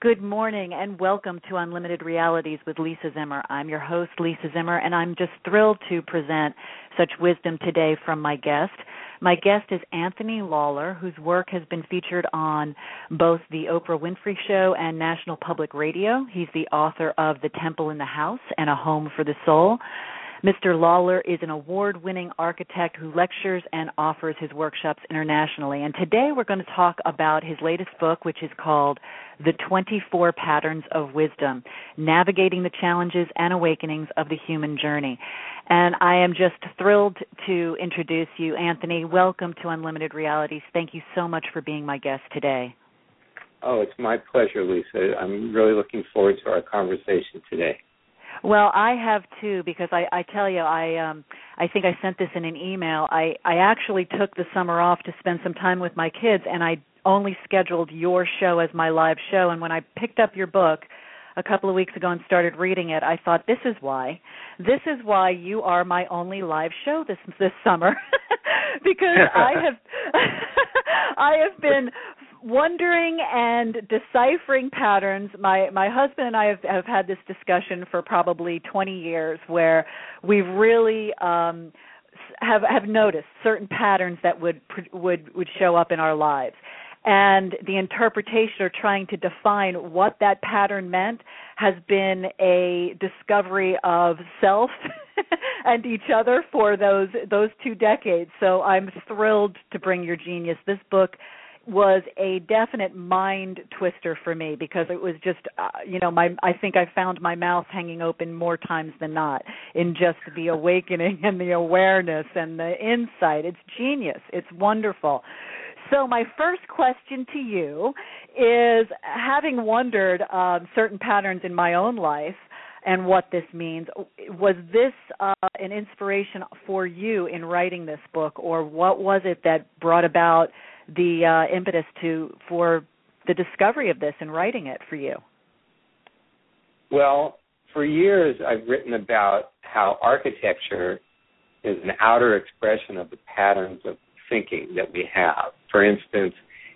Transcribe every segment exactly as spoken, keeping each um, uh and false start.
Good morning and welcome to Unlimited Realities with Lisa Zimmer. I'm your host, Lisa Zimmer, and I'm just thrilled to present such wisdom today from my guest. My guest is Anthony Lawler, whose work has been featured on both the Oprah Winfrey Show and National Public Radio. He's the author of The Temple in the House and A Home for the Soul. Mister Lawler is an award-winning architect who lectures and offers his workshops internationally. And today we're going to talk about his latest book, which is called The twenty-four Patterns of Wisdom, Navigating the Challenges and Awakenings of the Human Journey. And I am just thrilled to introduce you, Anthony. Welcome to Unlimited Realities. Thank you so much for being my guest today. Oh, it's my pleasure, Lisa. I'm really looking forward to our conversation today. Well, I have too, because I, I tell you, I um, I think I sent this in an email. I, I actually took the summer off to spend some time with my kids, and I only scheduled your show as my live show. And when I picked up your book a couple of weeks ago and started reading it, I thought, this is why. This is why you are my only live show this this summer, because I have I have been wondering and deciphering patterns. My my husband and I have, have had this discussion for probably twenty years, where we've really um, have have noticed certain patterns that would would would show up in our lives. And the interpretation or trying to define what that pattern meant has been a discovery of self and each other for those those two decades. So I'm thrilled to bring your genius. This book was a definite mind twister for me, because it was just, uh, you know, my I think I found my mouth hanging open more times than not in just the awakening and the awareness and the insight. It's genius. It's wonderful. So my first question to you is, having wondered um, certain patterns in my own life and what this means, was this uh, an inspiration for you in writing this book, or what was it that brought about the uh, impetus to for the discovery of this and writing it for you? Well, for years I've written about how architecture is an outer expression of the patterns of thinking that we have. For instance,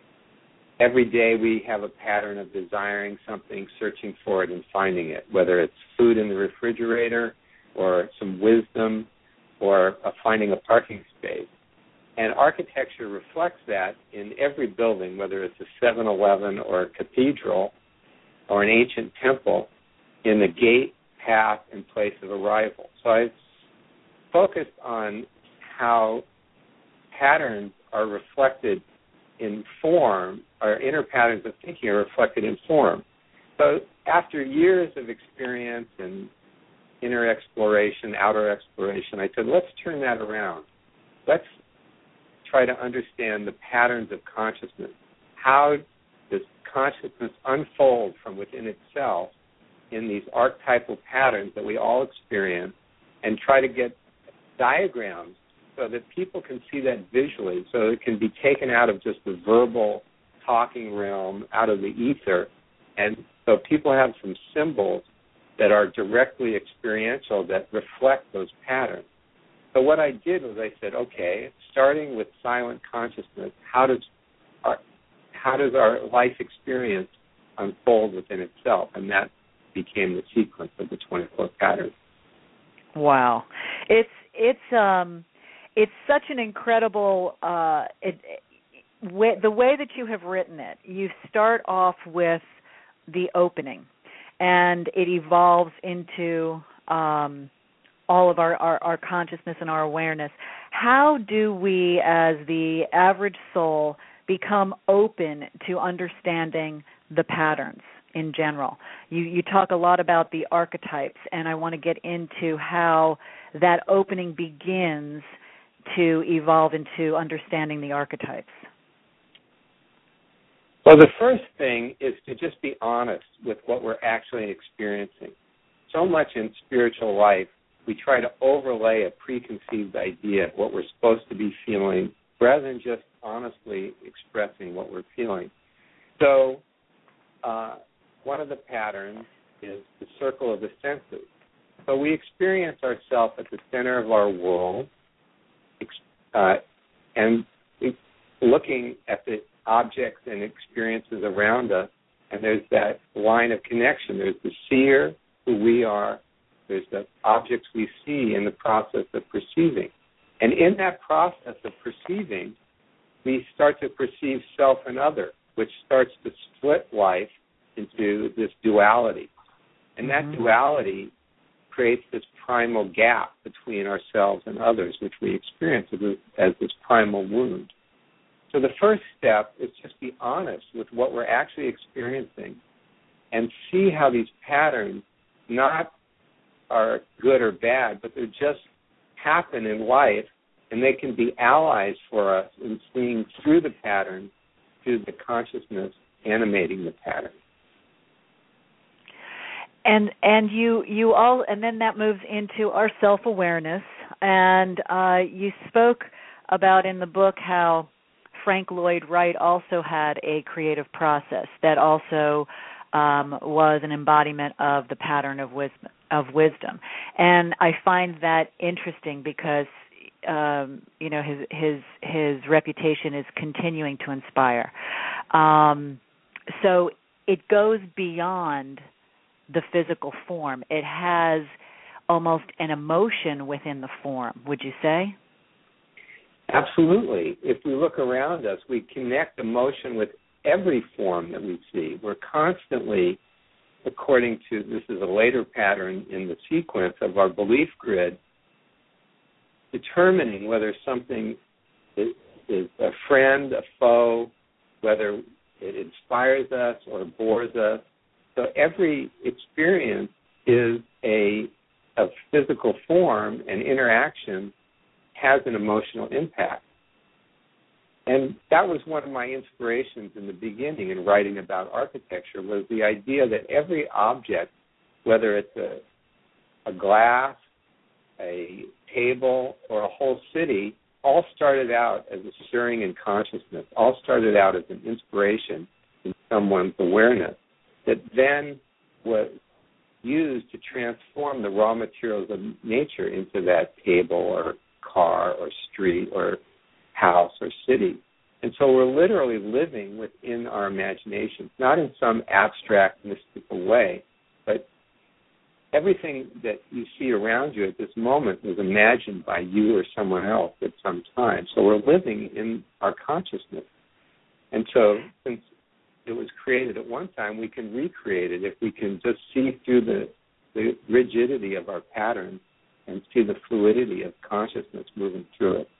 every day we have a pattern of desiring something, searching for it, and finding it, whether it's food in the refrigerator or some wisdom or uh, finding a parking space. And architecture reflects that in every building, whether it's a seven eleven or a cathedral or an ancient temple, in the gate, path, and place of arrival. So I focused on how patterns are reflected in form, or inner patterns of thinking are reflected in form. So after years of experience and inner exploration, outer exploration, I said, let's turn that around. Let's try to understand the patterns of consciousness. How does consciousness unfold from within itself in these archetypal patterns that we all experience, and try to get diagrams so that people can see that visually, so it can be taken out of just the verbal talking realm, out of the ether, and so people have some symbols that are directly experiential that reflect those patterns. So what I did was I said, okay, starting with silent consciousness, how does our, how does our life experience unfold within itself? And that became the sequence of the twenty-four patterns. Wow, it's it's um it's such an incredible uh, it, it, way, the way that you have written it. You start off with the opening, and it evolves into um, all of our, our, our consciousness and our awareness. How do we, as the average soul, become open to understanding the patterns in general? You, you talk a lot about the archetypes, and I want to get into how that opening begins to evolve into understanding the archetypes. Well, the first thing is to just be honest with what we're actually experiencing. So much in spiritual life, we try to overlay a preconceived idea of what we're supposed to be feeling rather than just honestly expressing what we're feeling. So uh, one of the patterns is the circle of the senses. So we experience ourselves at the center of our world, uh, and looking at the objects and experiences around us And there's that line of connection. There's the seer, who we are. There's the objects we see in the process of perceiving. And in that process of perceiving, we start to perceive self and other, which starts to split life into this duality. And that mm-hmm. duality creates this primal gap between ourselves and others, which we experience as this primal wound. So the first step is just be honest with what we're actually experiencing and see how these patterns not are good or bad, but they just happen in life, and they can be allies for us in seeing through the pattern to the consciousness animating the pattern. And and you you all and then that moves into our self-awareness. And uh, you spoke about in the book how Frank Lloyd Wright also had a creative process that also um, was an embodiment of the pattern of wisdom. Of wisdom, and I find that interesting because um, you know his his his reputation is continuing to inspire. Um, so it goes beyond the physical form. It has almost an emotion within the form. Would you say? Absolutely. If we look around us, we connect emotion with every form that we see. We're constantly, according to, this is a later pattern in the sequence of our belief grid, determining whether something is, is a friend, a foe, whether it inspires us or bores us. So every experience is a, a physical form, and interaction has an emotional impact. And that was one of my inspirations in the beginning in writing about architecture, was the idea that every object, whether it's a, a glass, a table, or a whole city, all started out as a stirring in consciousness, all started out as an inspiration in someone's awareness that then was used to transform the raw materials of nature into that table or car or street or house or city. And so we're literally living within our imaginations, not in some abstract, mystical way, but everything that you see around you at this moment was imagined by you or someone else at some time. So we're living in our consciousness. And so since it was created at one time, we can recreate it if we can just see through the, the rigidity of our patterns and see the fluidity of consciousness moving through it.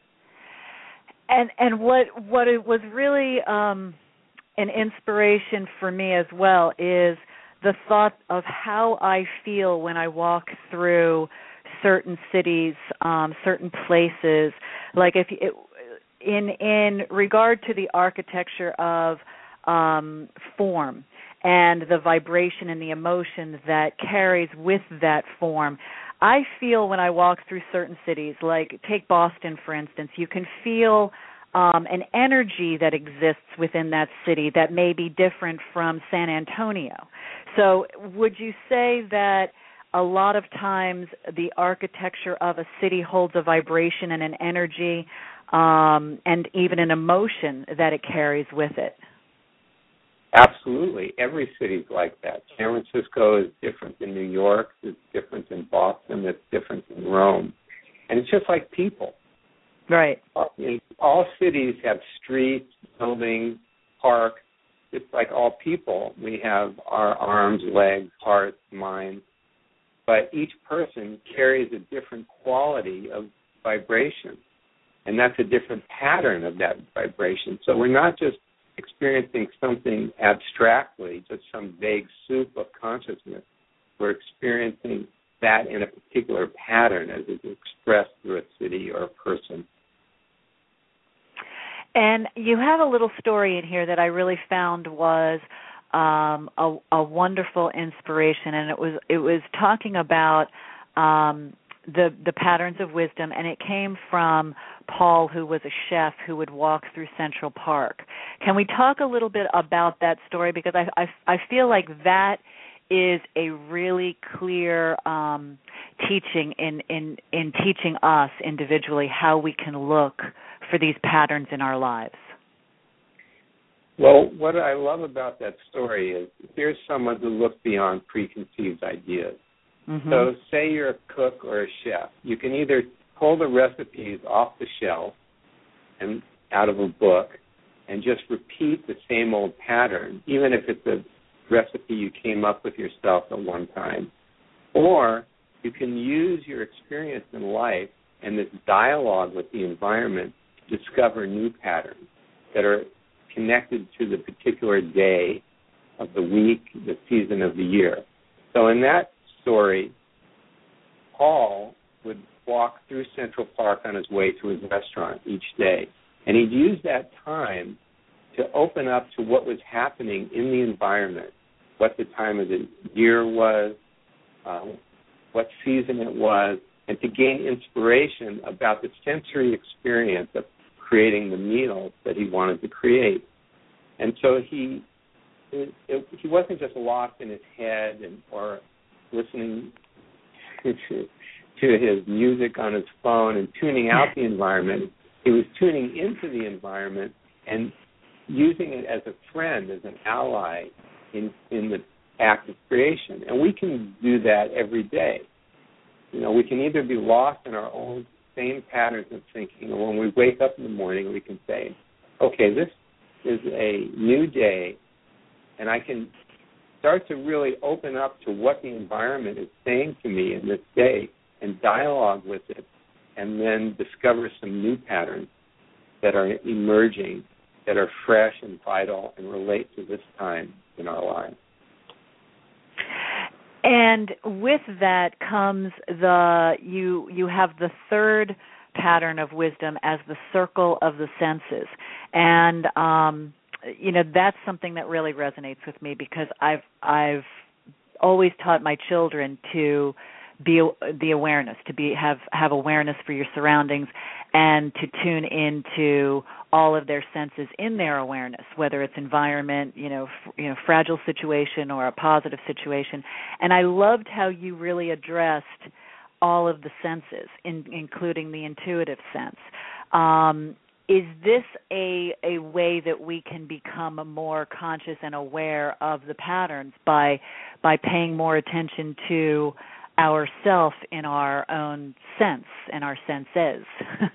And and what what it was really um, an inspiration for me as well is the thought of how I feel when I walk through certain cities, um, certain places. Like if it, in in regard to the architecture of um, form and the vibration and the emotion that carries with that form. I feel when I walk through certain cities, like take Boston, for instance, you can feel um, an energy that exists within that city that may be different from San Antonio. So would you say that a lot of times the architecture of a city holds a vibration and an energy um, and even an emotion that it carries with it? Absolutely. Every city's like that. San Francisco is different than New York. It's different than Boston. It's different than Rome. And it's just like people. Right. All, you know, all cities have streets, buildings, parks. It's like all people. We have our arms, legs, hearts, minds. But each person carries a different quality of vibration. And that's a different pattern of that vibration. So we're not just experiencing something abstractly, just some vague soup of consciousness. We're experiencing that in a particular pattern as it's expressed through a city or a person. And you have a little story in here that I really found was um, a, a wonderful inspiration, and it was it was talking about um, the the patterns of wisdom, and it came from Paul, who was a chef who would walk through Central Park. Can we talk a little bit about that story? Because I I, I feel like that is a really clear um, teaching in, in in teaching us individually how we can look for these patterns in our lives. Well, what I love about that story is here's someone who looked beyond preconceived ideas. Mm-hmm. So say you're a cook or a chef. You can either pull the recipes off the shelf and out of a book and just repeat the same old pattern, even if it's a recipe you came up with yourself at one time. Or you can use your experience in life and this dialogue with the environment to discover new patterns that are connected to the particular day of the week, the season of the year. So in that story, Paul would walk through Central Park on his way to his restaurant each day, and he'd use that time to open up to what was happening in the environment, what the time of the year was, uh, what season it was, and to gain inspiration about the sensory experience of creating the meals that he wanted to create. And so he it, it, he wasn't just lost in his head and or listening to, to his music on his phone and tuning out the environment. He was tuning into the environment and using it as a friend, as an ally in, in the act of creation. And we can do that every day. You know, we can either be lost in our own same patterns of thinking, or when we wake up in the morning, we can say, okay, this is a new day, and I can start to really open up to what the environment is saying to me in this day and dialogue with it, and then discover some new patterns that are emerging, that are fresh and vital and relate to this time in our lives. And with that comes the you you have the third pattern of wisdom as the circle of the senses, and um, you know that's something that really resonates with me because I've I've always taught my children to be the awareness, to be have have awareness for your surroundings, and to tune into all of their senses in their awareness, whether it's environment, you know, f- you know, fragile situation or a positive situation. And I loved how you really addressed all of the senses, in, including the intuitive sense. Um, is this a a way that we can become more conscious and aware of the patterns by by paying more attention to ourself in our own sense and our senses?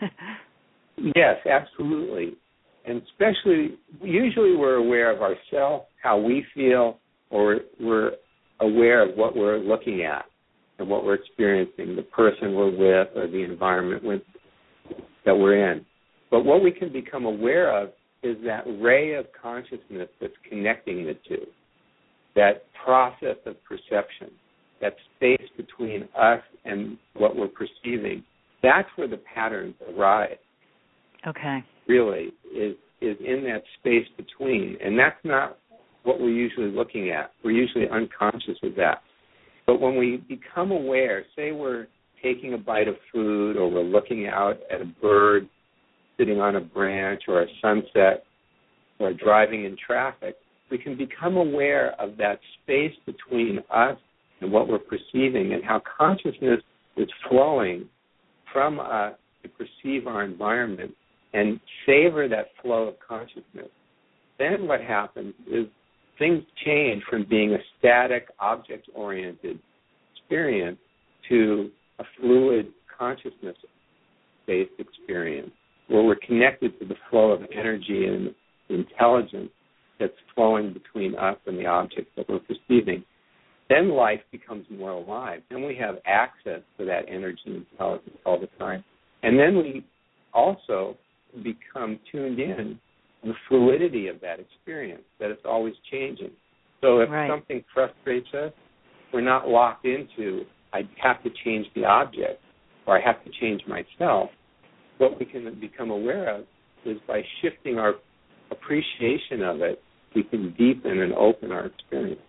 Yes, absolutely. And especially, usually we're aware of ourselves, how we feel, or we're aware of what we're looking at and what we're experiencing, the person we're with or the environment with, that we're in. But what we can become aware of is that ray of consciousness that's connecting the two, that process of perception, that space between us and what we're perceiving. That's where the patterns arise. Okay. Really, is is in that space between. And that's not what we're usually looking at. We're usually unconscious of that. But when we become aware, say we're taking a bite of food or we're looking out at a bird sitting on a branch or a sunset or driving in traffic, we can become aware of that space between us and what we're perceiving and how consciousness is flowing from us to perceive our environment and savor that flow of consciousness. Then what happens is things change from being a static, object-oriented experience to a fluid, consciousness-based experience where we're connected to the flow of energy and intelligence that's flowing between us and the objects that we're perceiving. Then life becomes more alive. Then we have access to that energy and intelligence all the time. And then we also become tuned in to the fluidity of that experience, that it's always changing. So if right. something frustrates us, we're not locked into, I have to change the object or I have to change myself. What we can become aware of is by shifting our appreciation of it, we can deepen and open our experience.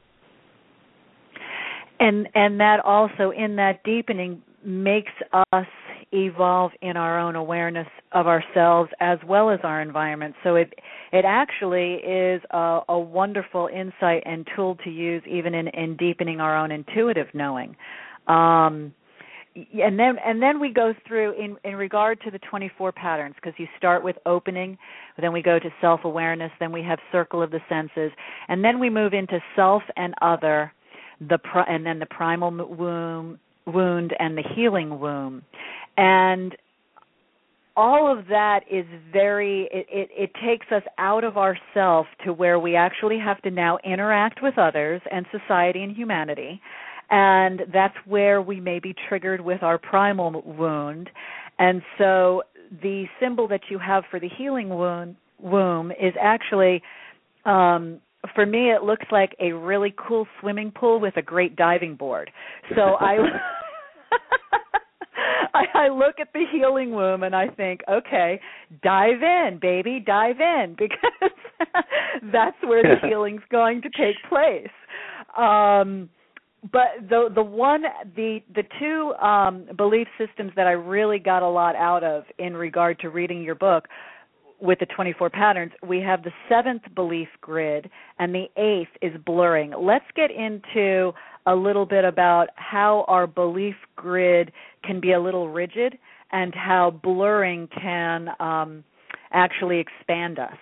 And and that also, in that deepening, makes us evolve in our own awareness of ourselves as well as our environment. So it it actually is a, a wonderful insight and tool to use even in, in deepening our own intuitive knowing. Um, and then and then we go through in, in regard to the twenty-four patterns, because you start with opening, then we go to self-awareness, then we have circle of the senses, and then we move into self and other, the and then the primal womb, wound and the healing womb. And all of that is very, it, it, it takes us out of ourself to where we actually have to now interact with others and society and humanity. And that's where we may be triggered with our primal wound. And so the symbol that you have for the healing wound, womb is actually, um, for me, it looks like a really cool swimming pool with a great diving board. So I... I, I look at the healing womb and I think, okay, dive in, baby, dive in, because that's where the healing's going to take place. Um, but the the one, the the two um, belief systems that I really got a lot out of in regard to reading your book with the twenty-four patterns, we have the seventh belief grid and the eighth is blurring. Let's get into a little bit about how our belief grid can be a little rigid and how blurring can um, actually expand us.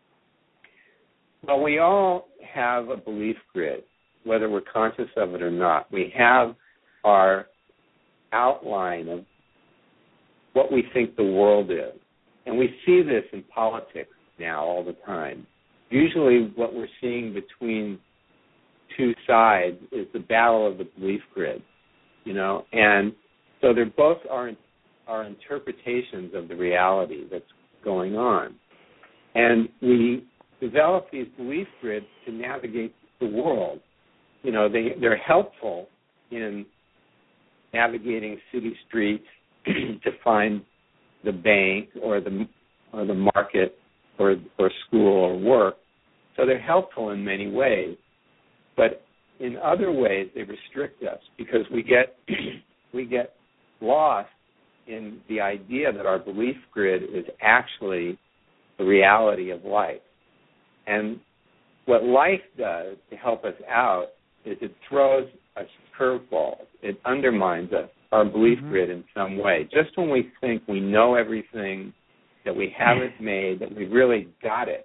Well, we all have a belief grid, whether we're conscious of it or not. We have our outline of what we think the world is. And we see this in politics now all the time. Usually what we're seeing between two sides is the battle of the belief grid, you know, and so they're both our, our interpretations of the reality that's going on. And we develop these belief grids to navigate the world. You know, they, they're helpful in navigating city streets to find the bank or the or the market or or school or work. So they're helpful in many ways. But in other ways they restrict us because we get we get lost in the idea that our belief grid is actually the reality of life. And what life does to help us out is it throws us curveballs. It undermines us, our belief mm-hmm. grid in some way. Just when we think we know everything, that we haven't made, that we really got it,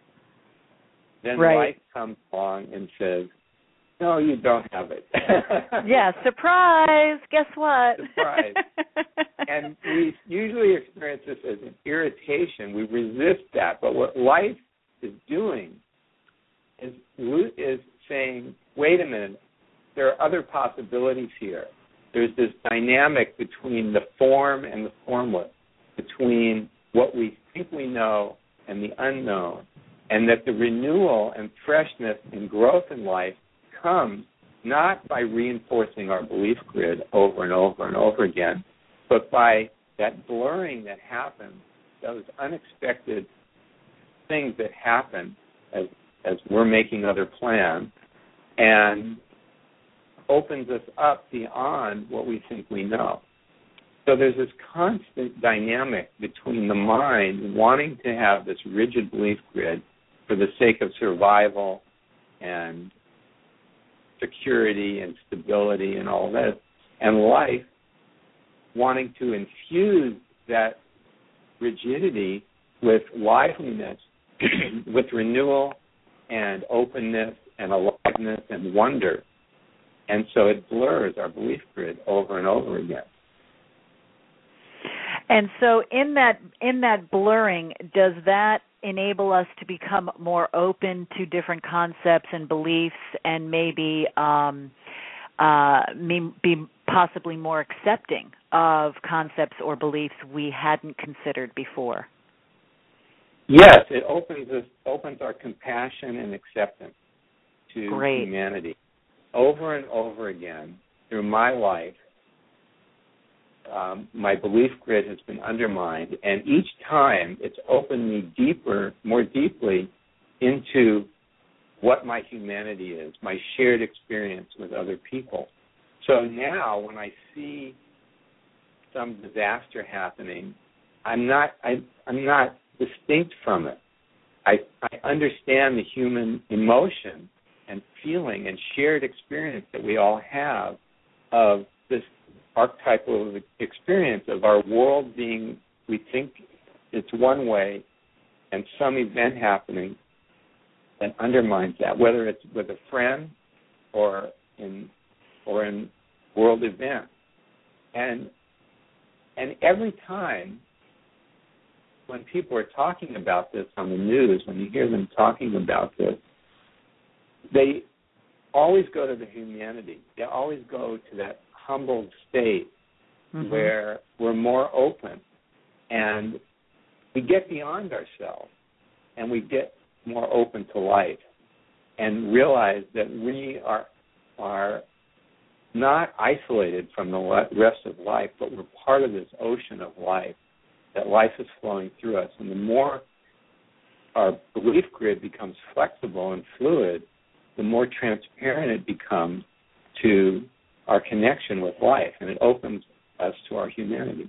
then right. life comes along and says, no, you don't have it. Yeah, surprise, guess what? Surprise. And we usually experience this as an irritation. We resist that. But what life is doing is, is saying, wait a minute, there are other possibilities here. There's this dynamic between the form and the formless, between what we think we know and the unknown, and that the renewal and freshness and growth in life comes not by reinforcing our belief grid over and over and over again, but by that blurring that happens, those unexpected things that happen as as we're making other plans, and opens us up beyond what we think we know. So there's this constant dynamic between the mind wanting to have this rigid belief grid for the sake of survival and security and stability and all this, and life wanting to infuse that rigidity with liveliness, with renewal and openness and aliveness and wonder. And so it blurs our belief grid over and over again. And so in that in that blurring, does that enable us to become more open to different concepts and beliefs and maybe um, uh, be possibly more accepting of concepts or beliefs we hadn't considered before? Yes, it opens us, opens our compassion and acceptance to Great. humanity. Over and over again through my life, um, my belief grid has been undermined, and each time it's opened me deeper, more deeply into what my humanity is, my shared experience with other people. So now when I see some disaster happening, I'm not I, I'm not distinct from it. I, I understand the human emotion and feeling and shared experience that we all have of this archetypal experience of our world being, we think it's one way, and some event happening that undermines that, whether it's with a friend or in or in world events. And and every time when people are talking about this on the news, when you hear them talking about this, they always go to the humanity. They always go to that humbled state mm-hmm. where we're more open and we get beyond ourselves and we get more open to life and realize that we are are not isolated from the rest of life, but we're part of this ocean of life, that life is flowing through us. And the more our belief grid becomes flexible and fluid, the more transparent it becomes to our connection with life, and it opens us to our humanity.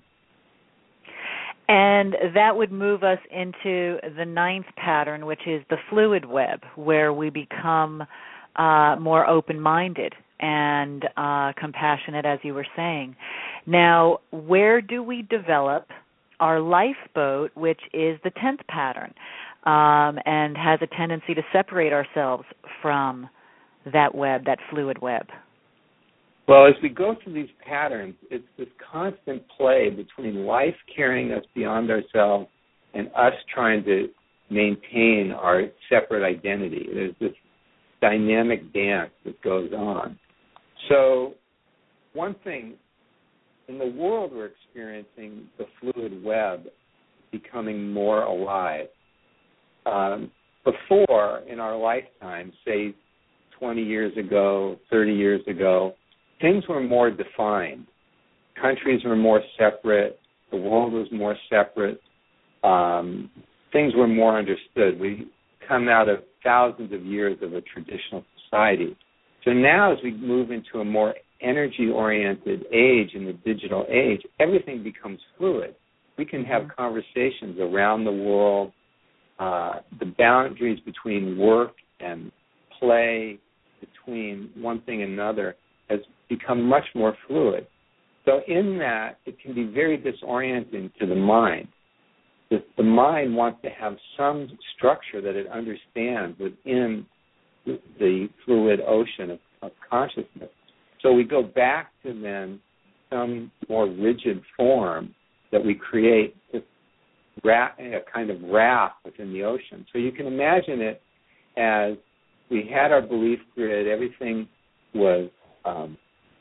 And that would move us into the ninth pattern, which is the fluid web, where we become uh, more open-minded and uh, compassionate, as you were saying. Now, where do we develop our lifeboat, which is the tenth pattern, um, and has a tendency to separate ourselves from that web, that fluid web? Well, as we go through these patterns, it's this constant play between life carrying us beyond ourselves and us trying to maintain our separate identity. There's this dynamic dance that goes on. So one thing, in the world we're experiencing the fluid web becoming more alive. Um, before, in our lifetime, say twenty years ago, thirty years ago, things were more defined. Countries were more separate. The world was more separate. Um, things were more understood. We come out of thousands of years of a traditional society. So now as we move into a more energy-oriented age in the digital age, everything becomes fluid. We can have conversations around the world. Uh, the boundaries between work and play, between one thing and another, has become much more fluid. So in that, it can be very disorienting to the mind. The, the mind wants to have some structure that it understands within the fluid ocean of, of consciousness. So we go back to then some more rigid form that we create, this ra- a kind of raft within the ocean. So you can imagine it as we had our belief grid, everything was um,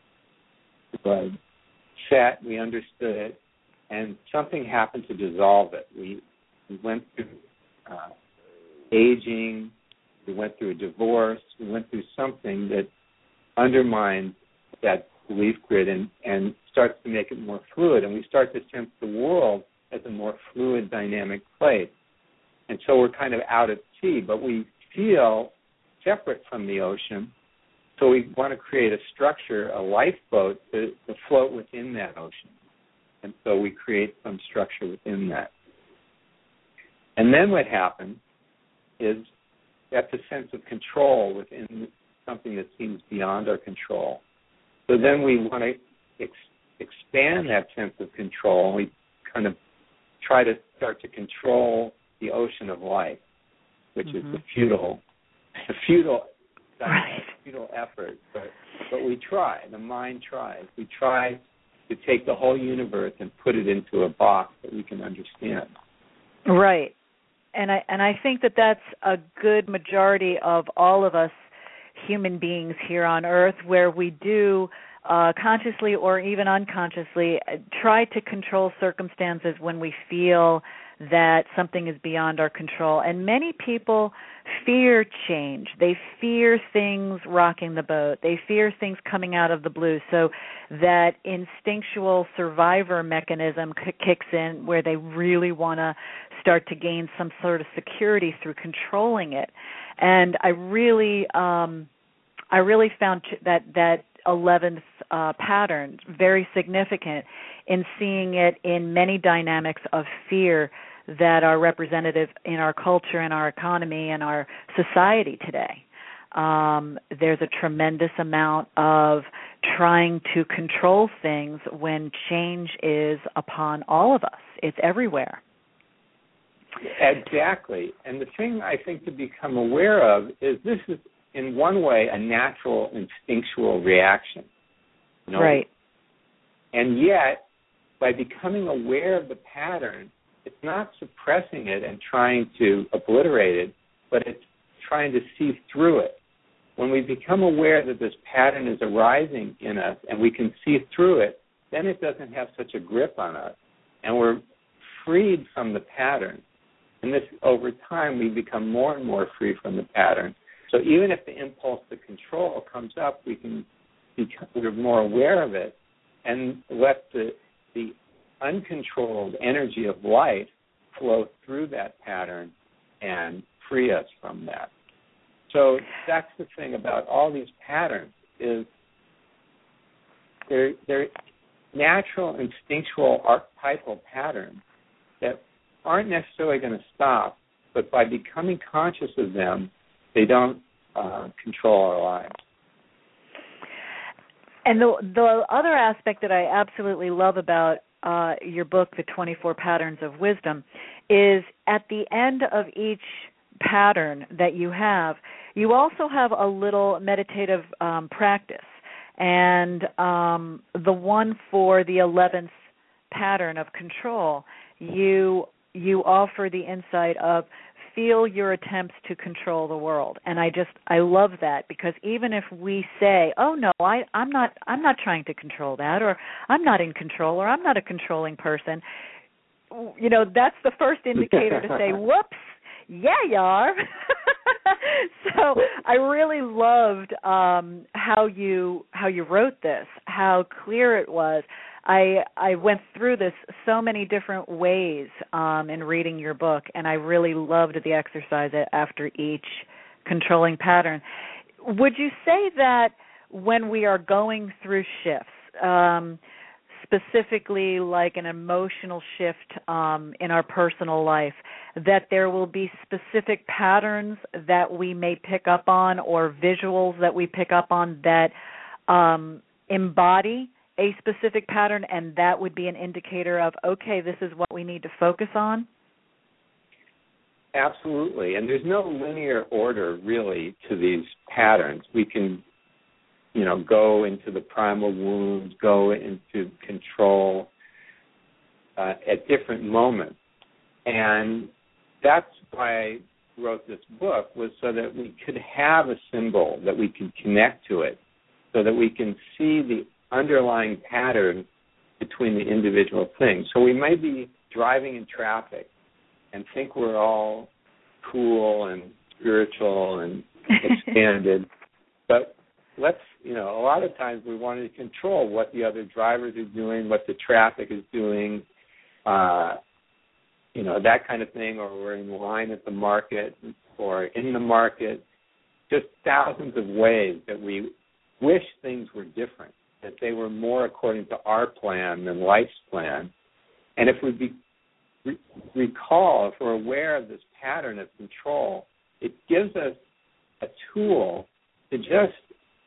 was set, we understood it, and something happened to dissolve it. We, we went through uh, aging, we went through a divorce, we went through something that undermines that belief grid and, and starts to make it more fluid, and we start to sense the world as a more fluid, dynamic place. And so we're kind of out at sea, but we feel separate from the ocean, so we want to create a structure, a lifeboat, to, to float within that ocean. And so we create some structure within that. And then what happens is that's a sense of control within something that seems beyond our control. So then we want to ex- expand that sense of control, and we kind of try to start to control the ocean of life, which mm-hmm. is the futile, the futile, right. futile effort. But but we try. The mind tries. We try to take the whole universe and put it into a box that we can understand. Right. And I and I think that that's a good majority of all of us human beings here on Earth, where we do uh, consciously or even unconsciously try to control circumstances when we feel that something is beyond our control. And many people fear change. They fear things rocking the boat. They fear things coming out of the blue. So that instinctual survivor mechanism c- kicks in, where they really want to start to gain some sort of security through controlling it. And I really, um, I really found that that eleventh uh, pattern very significant in seeing it in many dynamics of fear that are representative in our culture and our economy and our society today. Um, there's a tremendous amount of trying to control things when change is upon all of us. It's everywhere. Exactly. And the thing I think to become aware of is this is, in one way, a natural instinctual reaction. You know? Right. And yet, by becoming aware of the pattern, it's not suppressing it and trying to obliterate it, but it's trying to see through it. When we become aware that this pattern is arising in us and we can see through it, then it doesn't have such a grip on us, and we're freed from the pattern. And this, over time, we become more and more free from the pattern. So even if the impulse to control comes up, we can become we're more aware of it and let the the uncontrolled energy of light flow through that pattern and free us from that. So that's the thing about all these patterns is they're, they're natural, instinctual, archetypal patterns that aren't necessarily going to stop, but by becoming conscious of them, they don't uh, control our lives. And the the other aspect that I absolutely love about uh, your book, The twenty-four Patterns of Wisdom, is at the end of each pattern that you have, you also have a little meditative um, practice. And um, the one for the eleventh pattern of control, you you offer the insight of feel your attempts to control the world. And I just I love that, because even if we say, oh no, I, I'm not I'm not trying to control that, or I'm not in control, or I'm not a controlling person, you know, that's the first indicator to say, whoops, yeah, you are. So I really loved um, how you how you wrote this, how clear it was. I I went through this so many different ways um, in reading your book, and I really loved the exercise after each controlling pattern. Would you say that when we are going through shifts, um, specifically like an emotional shift um, in our personal life, that there will be specific patterns that we may pick up on, or visuals that we pick up on that um, embody a specific pattern, and that would be an indicator of, okay, this is what we need to focus on? Absolutely. And there's no linear order, really, to these patterns. We can, you know, go into the primal wounds, go into control uh, at different moments. And that's why I wrote this book, was so that we could have a symbol that we can connect to it, so that we can see the underlying pattern between the individual things. So we may be driving in traffic and think we're all cool and spiritual and expanded, but let's, you know, a lot of times we want to control what the other drivers are doing, what the traffic is doing, uh, you know, that kind of thing, or we're in line at the market or in the market, just thousands of ways that we wish things were different, that they were more according to our plan than life's plan. And if we be, re- recall, if we're aware of this pattern of control, it gives us a tool to just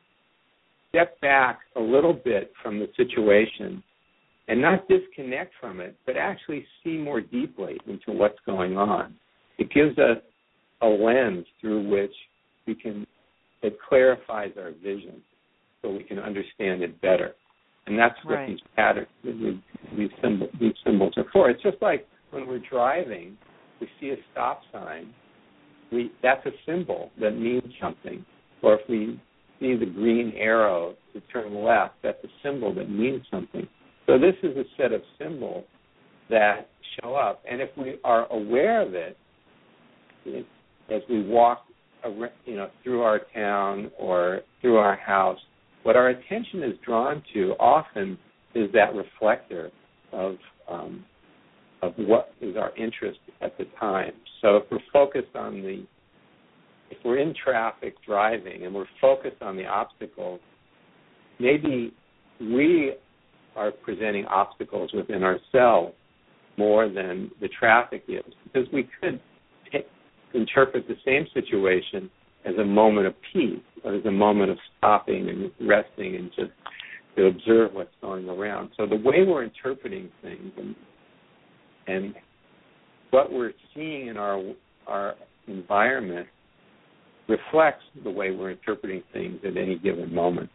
step back a little bit from the situation and not disconnect from it, but actually see more deeply into what's going on. It gives us a lens through which we can, it clarifies our vision, so we can understand it better. And that's what right. these patterns, these, these, symbol, these symbols are for. It's just like when we're driving, we see a stop sign, we that's a symbol that means something. Or if we see the green arrow to turn left, that's a symbol that means something. So this is a set of symbols that show up. And if we are aware of it, it as we walk you know, through our town or through our house, what our attention is drawn to often is that reflector of um, of what is our interest at the time. So if we're focused on the, if we're in traffic driving and we're focused on the obstacles, maybe we are presenting obstacles within ourselves more than the traffic is, because we could t- interpret the same situation as a moment of peace, or as a moment of stopping and resting and just to observe what's going around. So the way we're interpreting things and, and what we're seeing in our our environment reflects the way we're interpreting things at any given moment.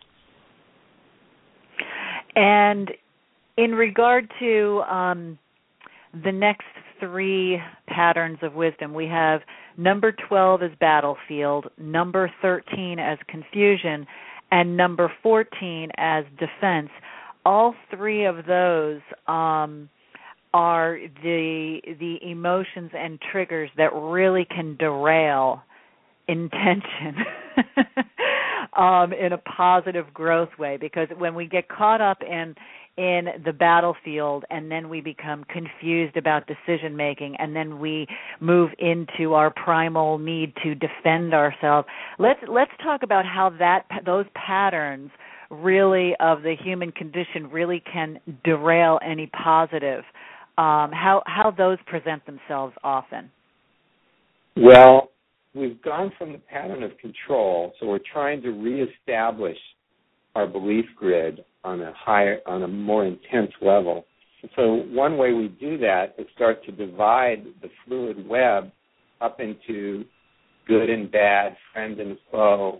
And in regard to um, the next three patterns of wisdom, we have number twelve as battlefield, number thirteen as confusion, and number fourteen as defense. All three of those um, are the the emotions and triggers that really can derail intention um, in a positive growth way, because when we get caught up in in the battlefield and then we become confused about decision making and then we move into our primal need to defend ourselves, let's let's talk about how that those patterns really of the human condition really can derail any positive, um, how how those present themselves often. Well, we've gone from the pattern of control, so we're trying to reestablish our belief grid on a higher, on a more intense level. And so one way we do that is start to divide the fluid web up into good and bad, friend and foe,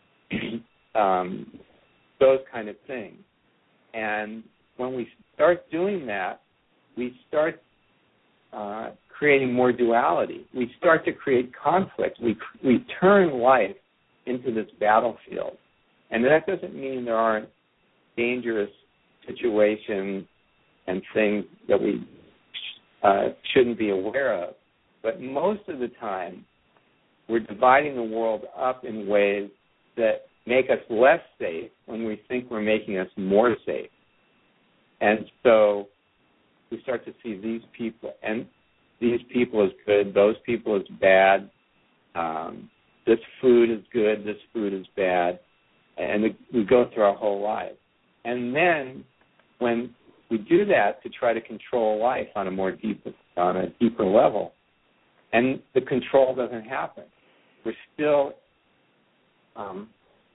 um, those kind of things. And when we start doing that, we start uh, creating more duality. We start to create conflict. We we turn life into this battlefield. And that doesn't mean there aren't dangerous situations and things that we uh, shouldn't be aware of. But most of the time, we're dividing the world up in ways that make us less safe when we think we're making us more safe. And so we start to see these people, and these people as good, those people as bad, um, this food is good, this food is bad, and we go through our whole life. And then when we do that to try to control life on a more deep, on a deeper level, and the control doesn't happen, we're still, um,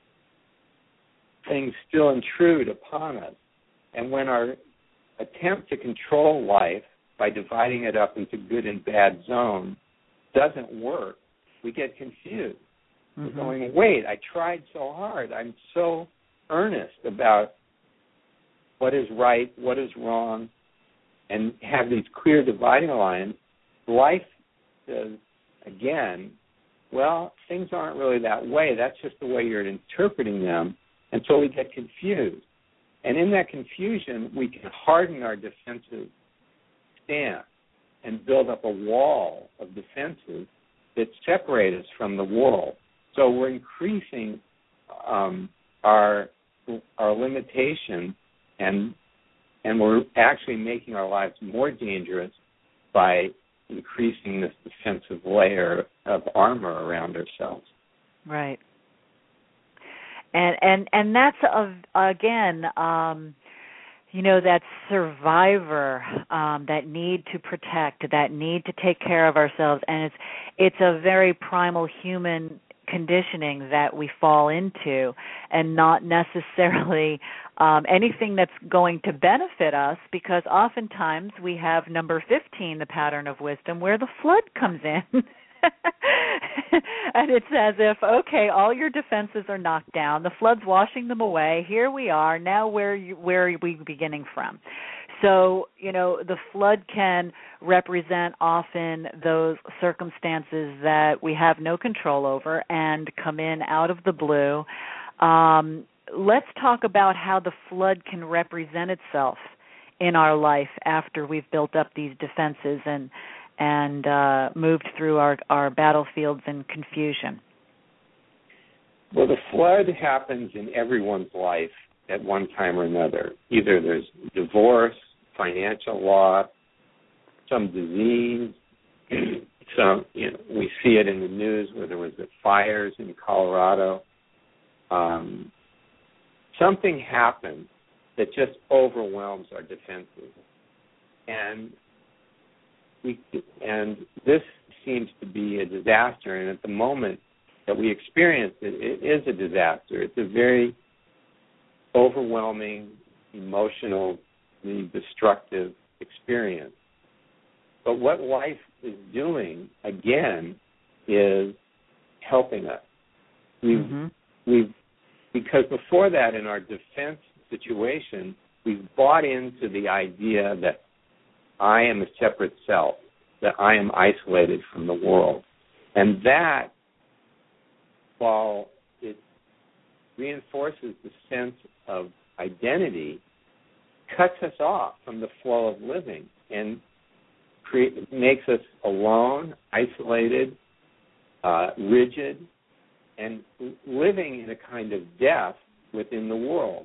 things still intrude upon us. And when our attempt to control life by dividing it up into good and bad zones doesn't work, we get confused. Mm-hmm. We're going, wait, I tried so hard. I'm so earnest about what is right, what is wrong, and have these clear dividing lines. Life says, again, well, things aren't really that way. That's just the way you're interpreting them. And so we get confused. And in that confusion, we can harden our defensive stance and build up a wall of defenses that separate us from the world. So we're increasing um, our our limitation, and and we're actually making our lives more dangerous by increasing this defensive layer of armor around ourselves. Right. And and and that's a, again, um, you know, that survivor, um, that need to protect, that need to take care of ourselves, and it's it's a very primal human conditioning that we fall into, and not necessarily um, anything that's going to benefit us, because oftentimes we have number fifteen, the pattern of wisdom, where the flood comes in. And it's as if, okay, all your defenses are knocked down. The flood's washing them away. Here we are. Now where, you, where are we beginning from? So, you know, the flood can represent often those circumstances that we have no control over and come in out of the blue. Um, let's talk about how the flood can represent itself in our life after we've built up these defenses and and uh, moved through our, our battlefields in confusion. Well, the flood happens in everyone's life at one time or another. Either there's divorce, financial loss, some disease. So, you know, we see it in the news where there was the fires in Colorado. Um, something happened that just overwhelms our defenses. And We, and this seems to be a disaster, and at the moment that we experience it, it is a disaster. It's a very overwhelming, emotional, destructive experience. But what life is doing, again, is helping us. We've, mm-hmm. we've, because before that, in our defense situation, we've bought into the idea that I am a separate self, that I am isolated from the world. And that, while it reinforces the sense of identity, cuts us off from the flow of living and create, makes us alone, isolated, uh, rigid, and living in a kind of death within the world.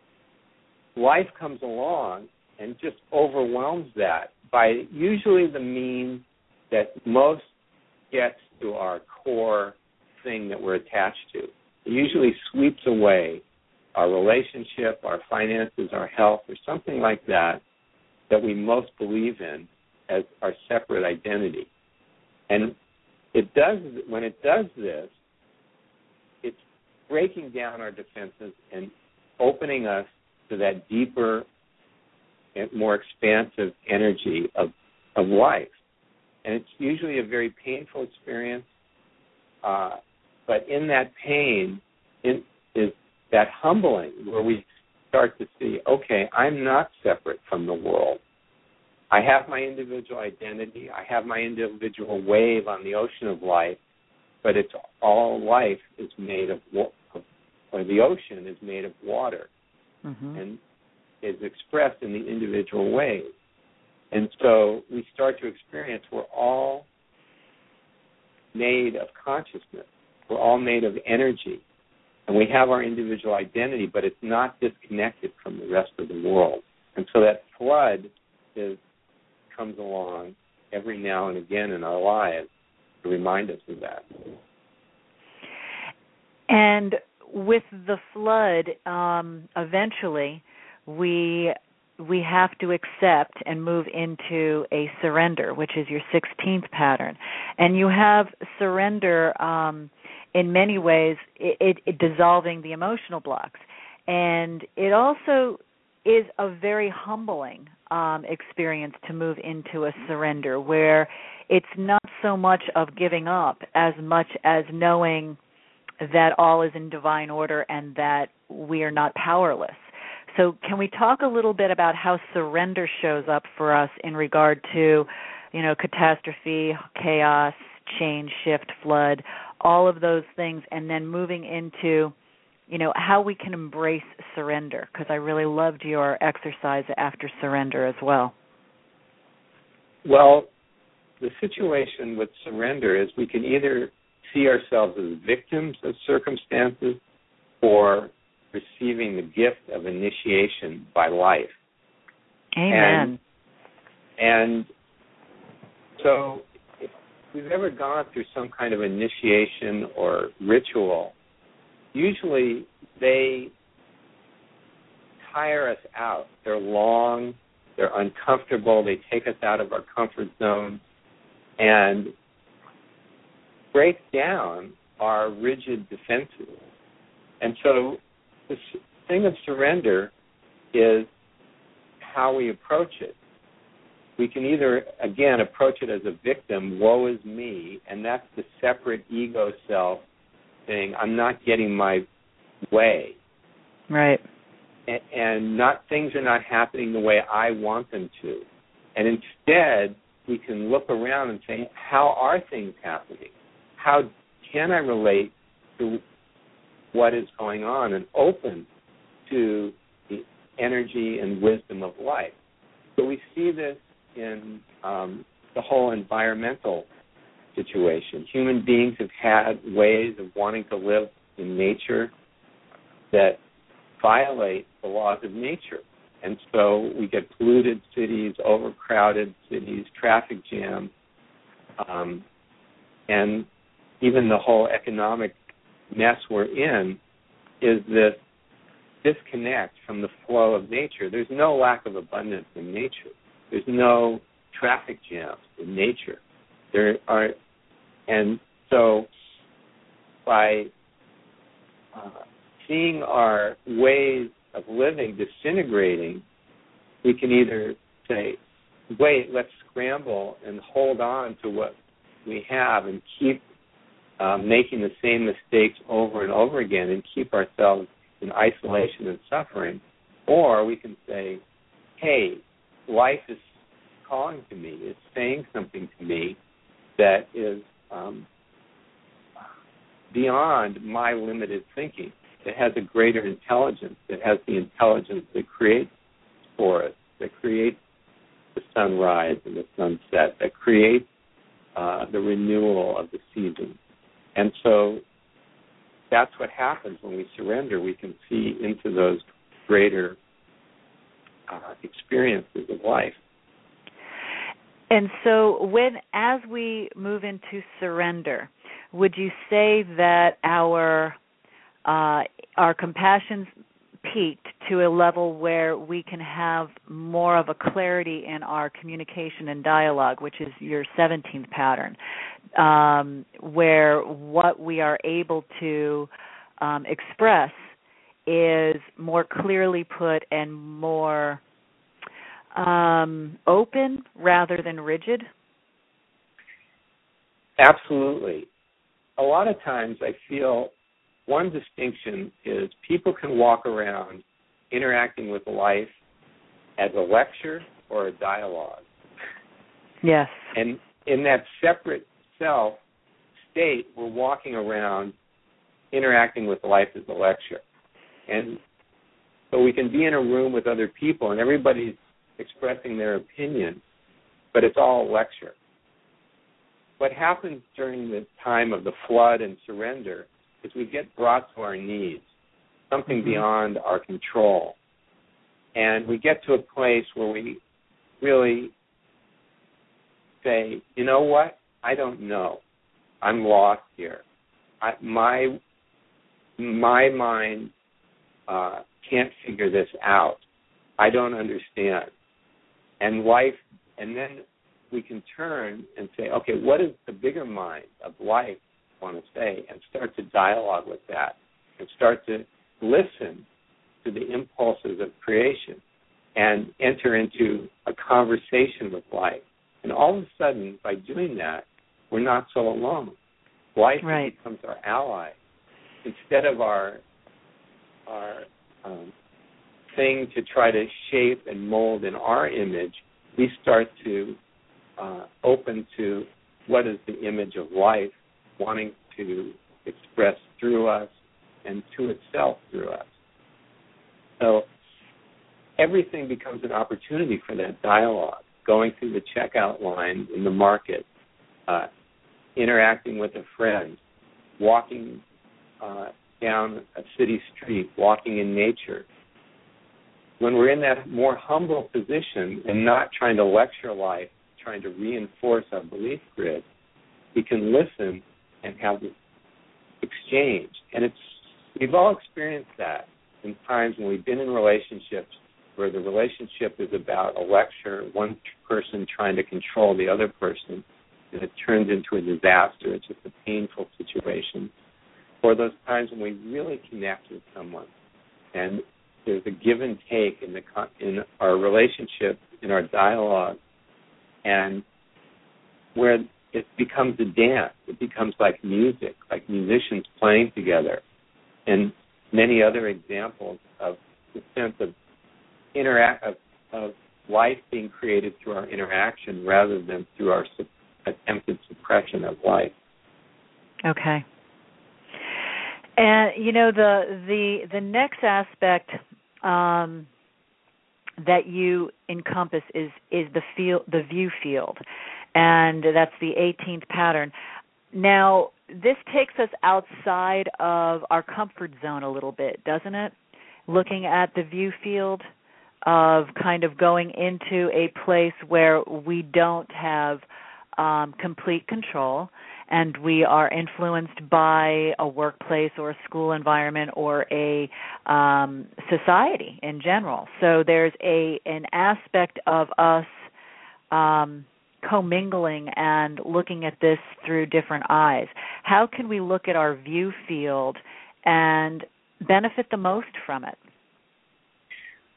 Life comes along and just overwhelms that by usually the means that most gets to our core thing that we're attached to. It usually sweeps away our relationship, our finances, our health, or something like that that we most believe in as our separate identity. And it does, when it does this, it's breaking down our defenses and opening us to that deeper and more expansive energy of, of life. And it's usually a very painful experience, uh, but in that pain in, is that humbling where we start to see, okay, I'm not separate from the world. I have my individual identity. I have my individual wave on the ocean of life, but it's all life is made of, or the ocean is made of water, mm-hmm. and is expressed in the individual ways. And so we start to experience we're all made of consciousness. We're all made of energy. And we have our individual identity, but it's not disconnected from the rest of the world. And so that flood is, comes along every now and again in our lives to remind us of that. And with the flood, um, eventually we we have to accept and move into a surrender, which is your sixteenth pattern. And you have surrender um, in many ways, it, it, it dissolving the emotional blocks. And it also is a very humbling um, experience to move into a surrender, where it's not so much of giving up as much as knowing that all is in divine order and that we are not powerless. So can we talk a little bit about how surrender shows up for us in regard to, you know, catastrophe, chaos, change, shift, flood, all of those things, and then moving into, you know, how we can embrace surrender? Because I really loved your exercise after surrender as well. Well, the situation with surrender is we can either see ourselves as victims of circumstances or receiving the gift of initiation by life. Amen. And, and so if we've ever gone through some kind of initiation or ritual, usually they tire us out. They're long, they're uncomfortable, they take us out of our comfort zone and break down our rigid defenses. And so the thing of surrender is how we approach it. We can either, again, approach it as a victim, woe is me, and that's the separate ego self saying, I'm not getting my way. Right. And, and not things are not happening the way I want them to. And instead, we can look around and say, how are things happening? How can I relate to what is going on and open to the energy and wisdom of life? So we see this in um, the whole environmental situation. Human beings have had ways of wanting to live in nature that violate the laws of nature. And so we get polluted cities, overcrowded cities, traffic jams, um, and even the whole economic mess we're in is this disconnect from the flow of nature. There's no lack of abundance in nature. There's no traffic jams in nature. There are, and so by uh, seeing our ways of living disintegrating, we can either say, wait, let's scramble and hold on to what we have and keep um, making the same mistakes over and over again and keep ourselves in isolation and suffering. Or we can say, hey, life is calling to me, it's saying something to me that is um, beyond my limited thinking. It has a greater intelligence. It has the intelligence that creates forests, that creates the sunrise and the sunset, that creates uh, the renewal of the seasons. And so that's what happens when we surrender. We can see into those greater uh, experiences of life. And so when, as we move into surrender, would you say that our uh, our compassion's peaked to a level where we can have more of a clarity in our communication and dialogue, which is your seventeenth pattern, um, where what we are able to um, express is more clearly put and more um, open rather than rigid? Absolutely. A lot of times I feel one distinction is people can walk around interacting with life as a lecture or a dialogue. Yes. And in that separate self state, we're walking around interacting with life as a lecture. And so we can be in a room with other people and everybody's expressing their opinion, but it's all a lecture. What happens during the time of the flood and surrender is we get brought to our knees, something mm-hmm. beyond our control. And we get to a place where we really say, you know what? I don't know. I'm lost here. I, my my mind uh, can't figure this out. I don't understand. And life, and then we can turn and say, okay, what does the bigger mind of life want to say, and start to dialogue with that, and start to listen to the impulses of creation and enter into a conversation with life. And all of a sudden, by doing that, we're not so alone. Life right. becomes our ally. Instead of our our um, thing to try to shape and mold in our image, we start to uh, open to what is the image of life wanting to express through us and to itself through us. So everything becomes an opportunity for that dialogue, going through the checkout line in the market, uh, interacting with a friend, walking uh, down a city street, walking in nature. When we're in that more humble position and not trying to lecture life, trying to reinforce our belief grid, we can listen and have this exchange. And it's we've all experienced that in times when we've been in relationships where the relationship is about a lecture, one person trying to control the other person, and it turns into a disaster. It's just a painful situation. Or those times when we really connect with someone and there's a give and take in the in our relationship, in our dialogue, and where it becomes a dance. It becomes like music, like musicians playing together, and many other examples of the sense of interact of, of life being created through our interaction rather than through our su- attempted suppression of life. Okay. And you know the the the next aspect um, that you encompass is is the field, the view field, and that's the eighteenth pattern. Now, this takes us outside of our comfort zone a little bit, doesn't it? Looking at the view field of kind of going into a place where we don't have um, complete control, and we are influenced by a workplace or a school environment or a um, society in general. So there's a an aspect of us um, commingling and looking at this through different eyes. How can we look at our view field and benefit the most from it?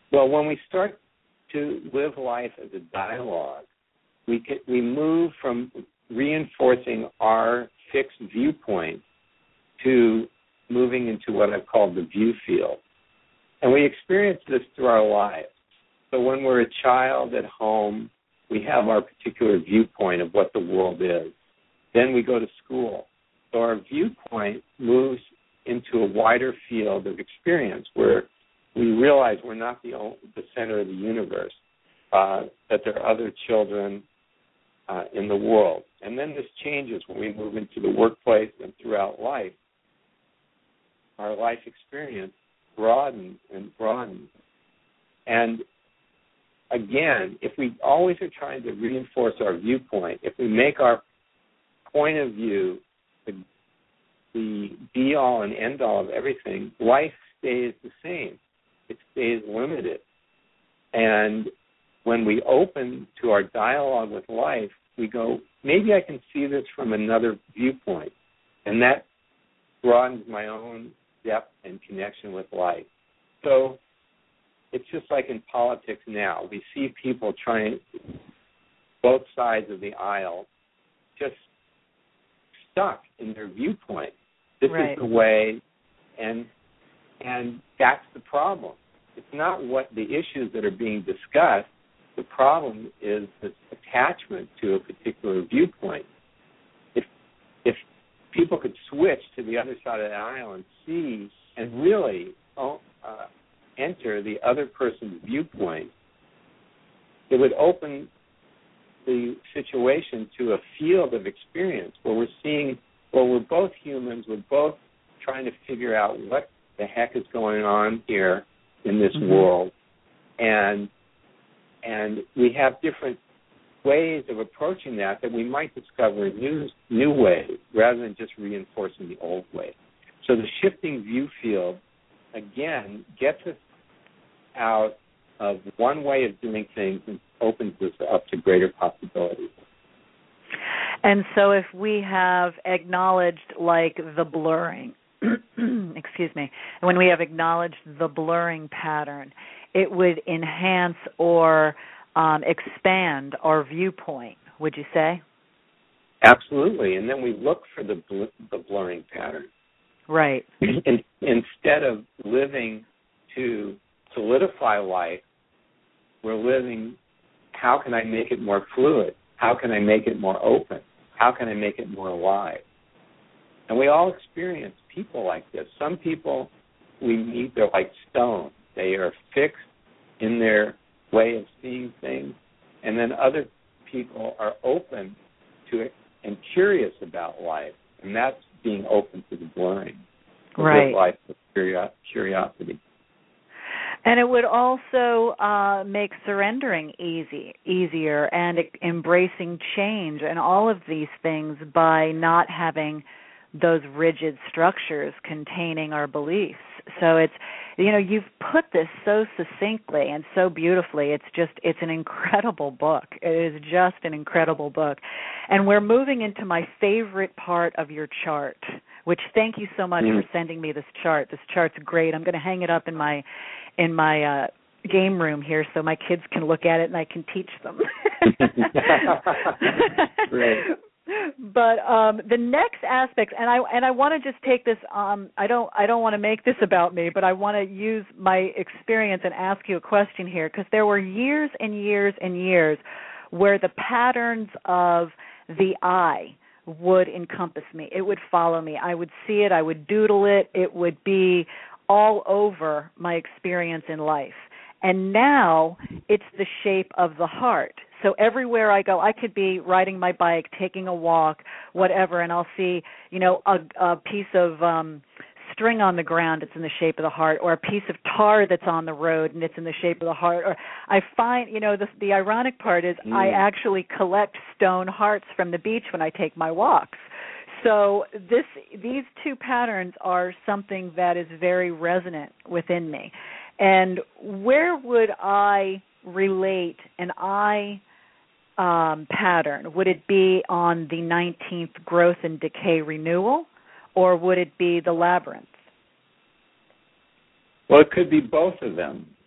Well, when we start to live life as a dialogue, we can, we move from reinforcing our fixed viewpoint to moving into what I've called the view field. And we experience this through our lives. So when we're a child at home, we have our particular viewpoint of what the world is. Then we go to school. So our viewpoint moves into a wider field of experience where we realize we're not the, only, the center of the universe, uh, that there are other children uh, in the world. And then this changes when we move into the workplace and throughout life. Our life experience broadens and broadens. And again, if we always are trying to reinforce our viewpoint, if we make our point of view the, the be-all and end-all of everything, life stays the same. It stays limited. And when we open to our dialogue with life, we go, maybe I can see this from another viewpoint. And that broadens my own depth and connection with life. So it's just like in politics now. We see people trying, both sides of the aisle, just stuck in their viewpoint. This right. is the way, and and that's the problem. It's not what the issues that are being discussed. The problem is this attachment to a particular viewpoint. If if people could switch to the other side of the aisle and see and really uh, enter the other person's viewpoint, it would open the situation to a field of experience where we're seeing, well, we're both humans, we're both trying to figure out what the heck is going on here in this mm-hmm. world, and and we have different ways of approaching that that we might discover new new ways rather than just reinforcing the old way. So the shifting view field, again, gets us out of one way of doing things and opens us up to greater possibilities. And so if we have acknowledged, like, the blurring, excuse me, when we have acknowledged the blurring pattern, it would enhance or um, expand our viewpoint, would you say? Absolutely. And then we look for the bl- the blurring pattern. Right. In, instead of living to solidify life, we're living, how can I make it more fluid? How can I make it more open? How can I make it more alive? And we all experience people like this. Some people we meet, they're like stone. They are fixed in their way of seeing things. And then other people are open to it and curious about life. And that's being open to the blurring. Right. Life with curiosity. And it would also uh, make surrendering easy, easier and e- embracing change and all of these things by not having those rigid structures containing our beliefs. So it's, you know, you've put this so succinctly and so beautifully. It's just, it's an incredible book. It is just an incredible book. And we're moving into my favorite part of your chart, which thank you so much mm. for sending me this chart. This chart's great. I'm going to hang it up in my in my uh, game room here so my kids can look at it and I can teach them. Right. But um, the next aspect, and I and I want to just take this. Um, I don't I don't want to make this about me, but I want to use my experience and ask you a question here, because there were years and years and years where the patterns of the I would encompass me. It would follow me. I would see it. I would doodle it. It would be all over my experience in life. And now it's the shape of the heart. So everywhere I go, I could be riding my bike, taking a walk, whatever, and I'll see, you know, a, a piece of um, string on the ground that's in the shape of the heart, or a piece of tar that's on the road and it's in the shape of the heart. Or I find, you know, the, the ironic part is mm. I actually collect stone hearts from the beach when I take my walks. So this, these two patterns are something that is very resonant within me. And where would I relate an I um, pattern? Would it be on the nineteenth growth and decay renewal, or would it be the labyrinth? Well, it could be both of them.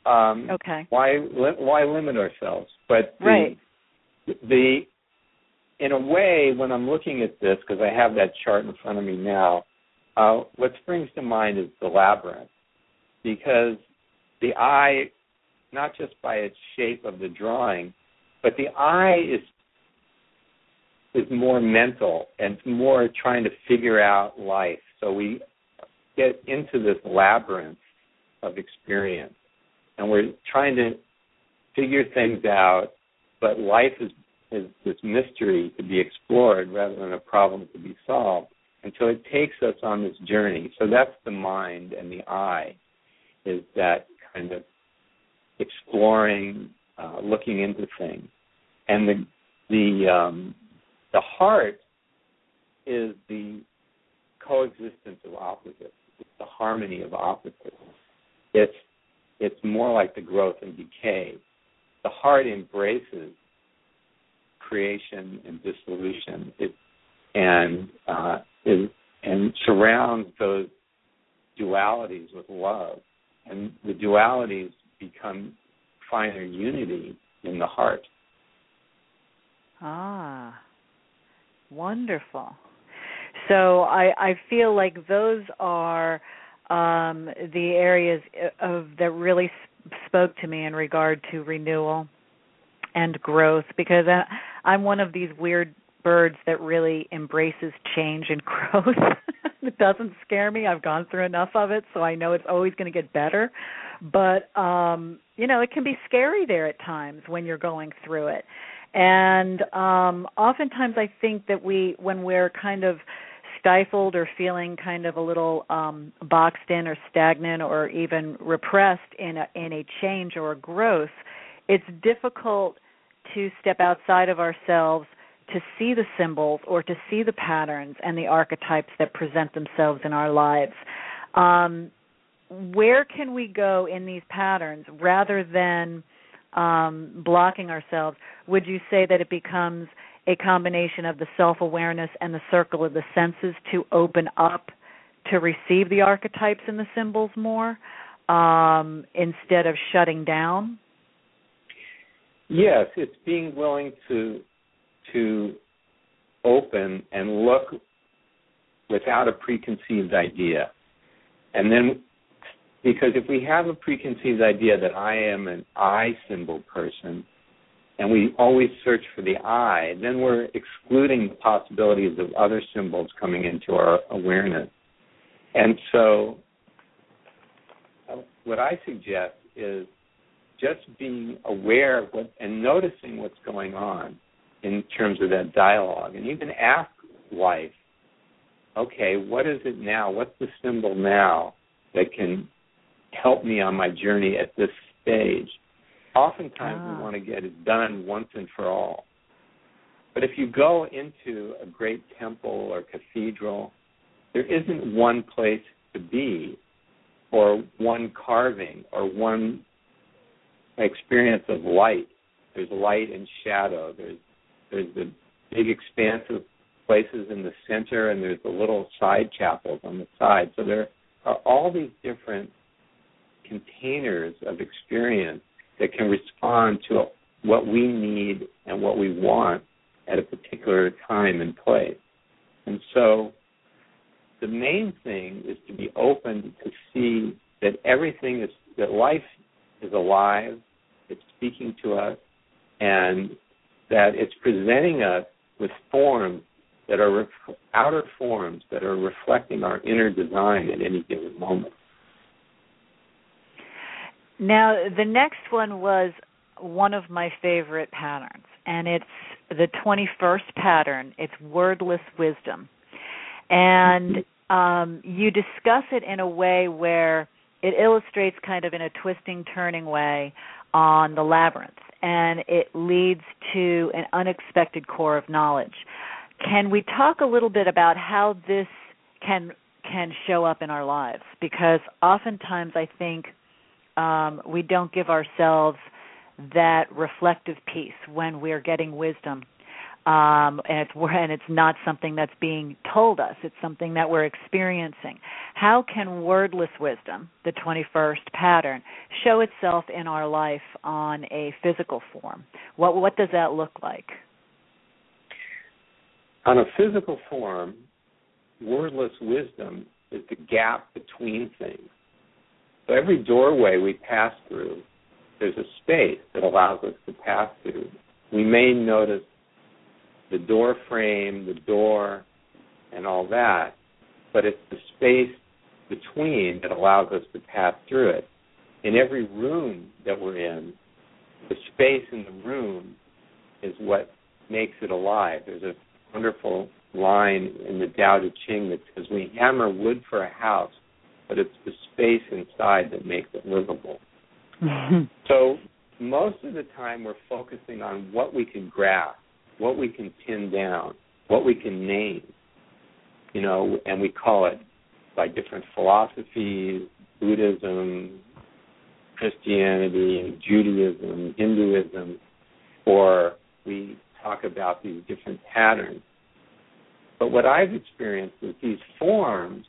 um, okay. why li- why limit ourselves? But the, right. the in a way, when I'm looking at this, because I have that chart in front of me now, uh, what springs to mind is the labyrinth, because the eye, not just by its shape of the drawing, but the eye is is more mental and more trying to figure out life. So we get into this labyrinth of experience, and we're trying to figure things out, but life is, is this mystery to be explored rather than a problem to be solved. And so it takes us on this journey. So that's the mind, and the eye is that kind of exploring, uh, looking into things. And the the um, the heart is the coexistence of opposites. It's the harmony of opposites. It's it's more like the growth and decay. The heart embraces creation and dissolution. It and uh, is, and surrounds those dualities with love, and the dualities become finer unity in the heart. Ah, wonderful. So I, I feel like those are um, the areas of that really sp- spoke to me in regard to renewal and growth, because I, I'm one of these weird birds that really embraces change and growth. It doesn't scare me. I've gone through enough of it, so I know it's always going to get better. But, um, you know, it can be scary there at times when you're going through it. And um, oftentimes I think that we, when we're kind of stifled or feeling kind of a little um, boxed in or stagnant or even repressed in a, in a change or a growth, it's difficult to step outside of ourselves to see the symbols or to see the patterns and the archetypes that present themselves in our lives. Um, where can we go in these patterns rather than um, blocking ourselves? Would you say that it becomes a combination of the self-awareness and the circle of the senses to open up to receive the archetypes and the symbols more um, instead of shutting down? Yes, it's being willing to to open and look without a preconceived idea. And then, because if we have a preconceived idea that I am an I symbol person, and we always search for the I, then we're excluding the possibilities of other symbols coming into our awareness. And so what I suggest is just being aware of what, and noticing what's going on in terms of that dialogue, and even ask life, okay, what is it now? What's the symbol now that can help me on my journey at this stage? Oftentimes ah. we want to get it done once and for all. But if you go into a great temple or cathedral, there isn't one place to be, or one carving, or one experience of light. There's light and shadow. There's there's the big expansive places in the center, and there's the little side chapels on the side. So there are all these different containers of experience that can respond to what we need and what we want at a particular time and place. And so the main thing is to be open to see that everything is, that life is alive, it's speaking to us, and that it's presenting us with forms that are ref- outer forms that are reflecting our inner design at any given moment. Now, the next one was one of my favorite patterns, and it's the twenty-first pattern. It's wordless wisdom. And um, you discuss it in a way where it illustrates kind of in a twisting, turning way on the labyrinth, and it leads to an unexpected core of knowledge. Can we talk a little bit about how this can can show up in our lives? Because oftentimes I think um, we don't give ourselves that reflective piece when we're getting wisdom. Um, and it's and it's not something that's being told us. It's something that we're experiencing. How can wordless wisdom, the twenty-first pattern, show itself in our life on a physical form? What what does that look like? On a physical form, wordless wisdom is the gap between things. So every doorway we pass through, there's a space that allows us to pass through. We may notice the door frame, the door, and all that, but it's the space between that allows us to pass through it. In every room that we're in, the space in the room is what makes it alive. There's a wonderful line in the Tao Te Ching that says, we hammer wood for a house, but it's the space inside that makes it livable. Mm-hmm. So most of the time we're focusing on what we can grasp, what we can pin down, what we can name, you know, and we call it by different philosophies, Buddhism, Christianity, Judaism, Hinduism, or we talk about these different patterns. But what I've experienced is these forms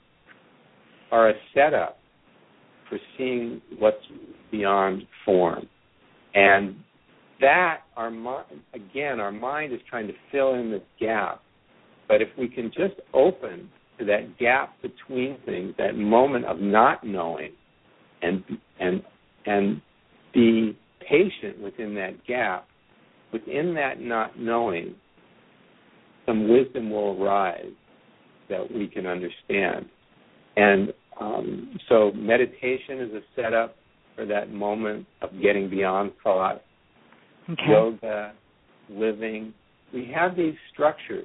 are a setup for seeing what's beyond form. And that, our mind, again, our mind is trying to fill in this gap. But if we can just open to that gap between things, that moment of not knowing, and and and be patient within that gap, within that not knowing, some wisdom will arise that we can understand. And um, so meditation is a setup for that moment of getting beyond thought. Okay. Yoga, living. We have these structures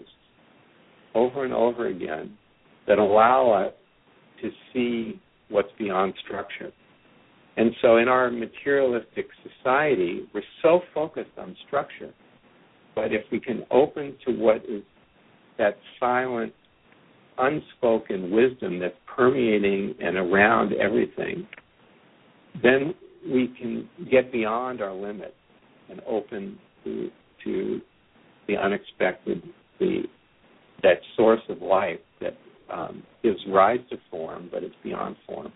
over and over again that allow us to see what's beyond structure. And so in our materialistic society, we're so focused on structure. But if we can open to what is that silent, unspoken wisdom that's permeating and around everything, then we can get beyond our limits and open to, to the unexpected, the that source of life that um, gives rise to form, but it's beyond form.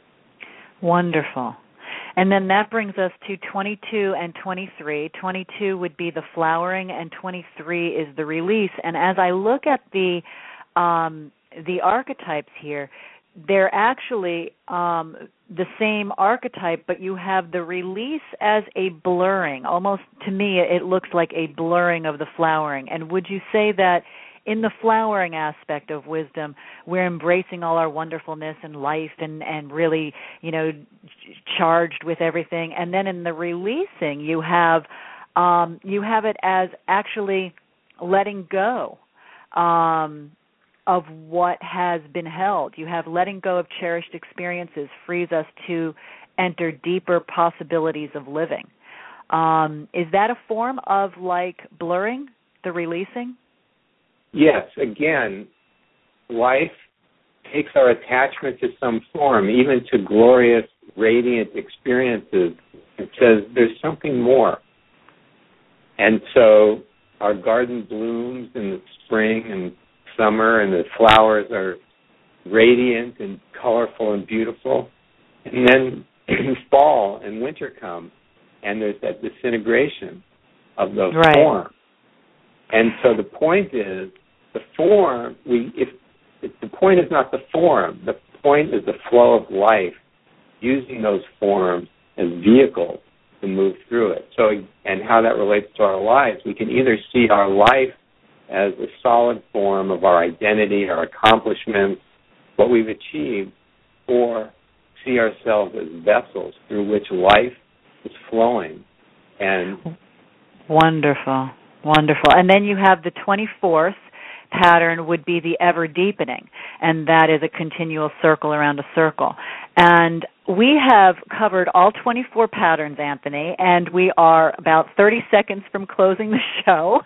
Wonderful. And then that brings us to twenty-two and twenty-three. twenty-two would be the flowering, and twenty-three is the release. And as I look at the um, the archetypes here, they're actually um, the same archetype, but you have the release as a blurring. Almost, to me, it looks like a blurring of the flowering. And would you say that in the flowering aspect of wisdom, we're embracing all our wonderfulness and life and, and really, you know, charged with everything? And then in the releasing, you have um, you have it as actually letting go um, of what has been held. You have letting go of cherished experiences frees us to enter deeper possibilities of living. Um, is that a form of like blurring, the releasing? Yes, again, life takes our attachment to some form, even to glorious, radiant experiences. It says there's something more. And so our garden blooms in the spring and summer, and the flowers are radiant and colorful and beautiful. And then fall and winter come, and there's that disintegration of those right. forms. And so the point is, the form, we if, if the point is not the form, the point is the flow of life, using those forms as vehicles to move through it. So, and how that relates to our lives, we can either see our life as a solid form of our identity, our accomplishments, what we've achieved, or see ourselves as vessels through which life is flowing. And wonderful, wonderful. And then you have the twenty-fourth pattern would be the ever deepening, and that is a continual circle around a circle. And we have covered all twenty-four patterns, Anthony, and we are about thirty seconds from closing the show.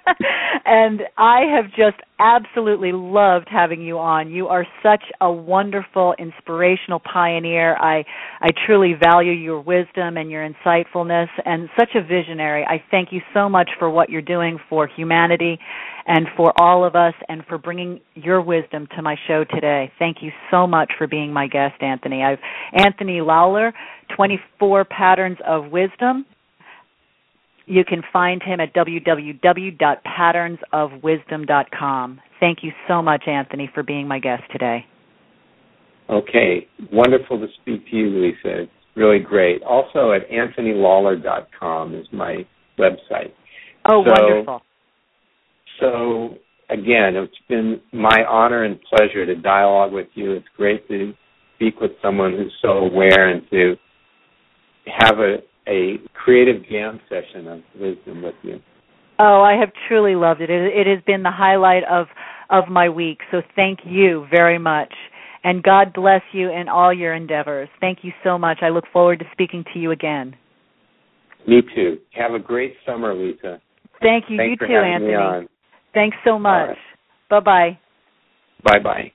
And I have just absolutely loved having you on. You are such a wonderful, inspirational pioneer. I, I truly value your wisdom and your insightfulness, and such a visionary. I thank you so much for what you're doing for humanity and for all of us, and for bringing your wisdom to my show today. Thank you so much for being my guest, Anthony. I've Anthony Lawler, twenty-four Patterns of Wisdom. You can find him at w w w dot patterns of wisdom dot com. Thank you so much, Anthony, for being my guest today. Okay. Wonderful to speak to you, Lisa. It's really great. Also at anthony lawler dot com is my website. Oh, so, wonderful. So, again, it's been my honor and pleasure to dialogue with you. It's great to speak with someone who's so aware and to have a, a creative jam session of wisdom with you. Oh, I have truly loved it. It, it has been the highlight of, of my week, so thank you very much. And God bless you in all your endeavors. Thank you so much. I look forward to speaking to you again. Me too. Have a great summer, Lisa. Thank you. Thanks you for too, having Anthony. me on. Thanks so much. Right. Bye-bye. Bye-bye.